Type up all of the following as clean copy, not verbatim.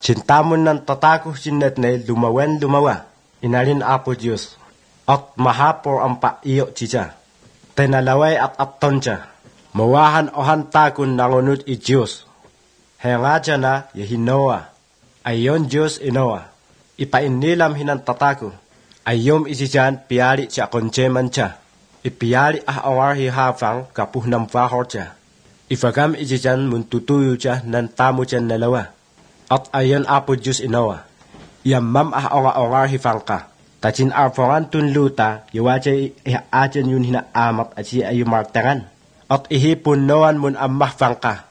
Cintamun ng tatakuh sinnet na lumawen lumawa. Inalin Apo Diyos. At mahapor ang paiyo siya. Tenalaway at aton siya. Mawahan ohan takun nangunod i Diyos. Hanga siya na yahinoa. Ayon Diyos inoa. Ipainilam hinan tataku. Ayom isijan piali siya konjeman siya. Ipiali awar hihafang kapuh ng fahor siya. Ifagam isijan muntutuyo siya ng tamu siya nalawa. At ayon Apo Diyos inoa. Yamam awar hifangka. Tachin arfongan tunluta, yawache ajan yun hinaamat at siya ay martangan. At ihipun noan mun amah fangka.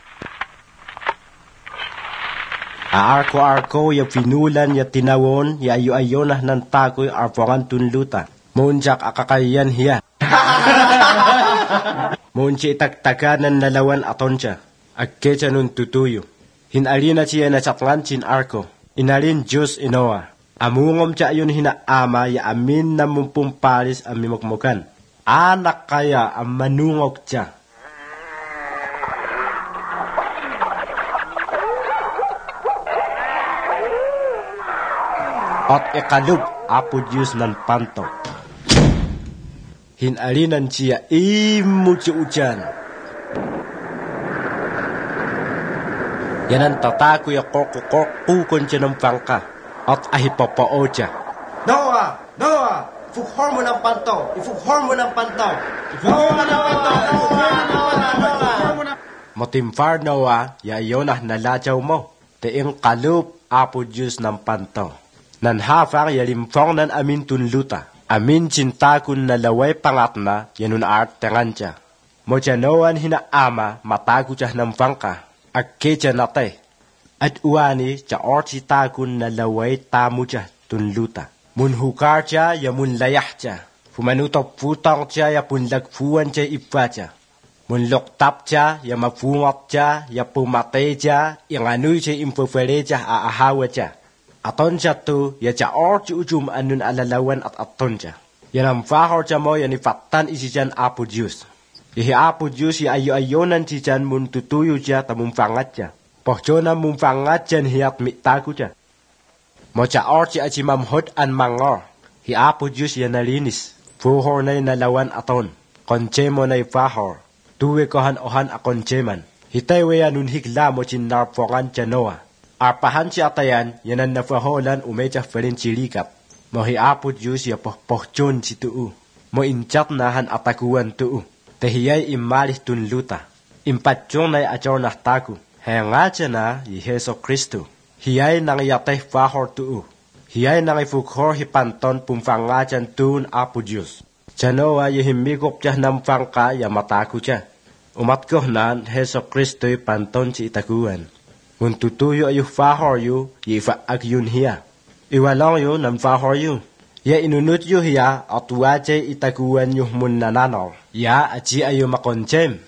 Aarko-arko ya finulan ya tinawon ya ayo-ayonah ng takoy arfongan tunluta. Munjak akakayan hiya. Munchi itaktakan ng nalawan aton siya. Agkecha nun tutuyo. Hinalina siya na satngan sin arko. Inalin Diyos inoa. Amungom siya yun hinaama ya amin na mumpumpalis ang mimukmukan. Anak kaya ang manungok siya. At ikalub Apo Diyos ng panto. Hinalinan siya imuti-utyan. Yan ang tatako ya kukon siya ng pangka. At ahipapao siya. Noah! Noah! Fukhor mo ng panto! Ifukhor mo ng panto! Ifukhor mo ng panto! Motimfar Noah, yayonah nalajaw mo. Teing kalup Apo Diyos ng panto. Nanhafar yalimfong nan amin tunluta. Amin cintakun na laway pangat na yanun art tengan siya. Mo siya Noan hinaama matago siya ng pangka. Agke siya natay. At uwani siya orti takun na laway tamu siya tunluta. Munhukar siya ya munlayah siya. Fumanutop futang siya ya punlagfuan siya ipa siya. Munloktap siya ya mafungat siya ya pumatay siya. Yang anoy siya impufere siya aahawa siya. Aton siya to ya siya orti ujum anun alalawan at aton siya. Yan ang fahor siya mo yan ifatan isi siyan Apo Diyos. Yahi Apo Diyos ya ayo-ayonan si siyan muntutuyo siya tamumfangat siya. Pohjona mumfangat jan hiat mitaku siya. Mo siya orti aji mamhod an mangor. Hi Apo Diyos ya nalinis. Fuhor na nalawan aton. Konchemo na ifahor. Tuwe kohan ohan akoncheman. Hitaywe ya nun higla mo chinarfongan siya Noah. Arpahan siya atayan yanan nafaholan umeja ferin chilikap. Mo hi Apo Diyos ya pohchon si tuu. Mo inchat nahan atakuan tuu. Tehiyay imalih tunluta. Impatchong na achor nahtaku. Hanga siya na y Heso Kristo. Hiyay nang yatay fahor tuu. Hiyay nang ifukhor hipanton pumfanga siyan tuun Apo Diyos. Chanoa yihimigop siya ng fangka ya mataku siya. Umatkoh na Heso Kristo panton si itakuan. Muntutuyo ayu fahor yu yifaag yun hiya. Iwalong yu ng fahor yu. Ya inunut yu hiya at wajay itakuan yu mun nananor. Ya aji ayu makonchem.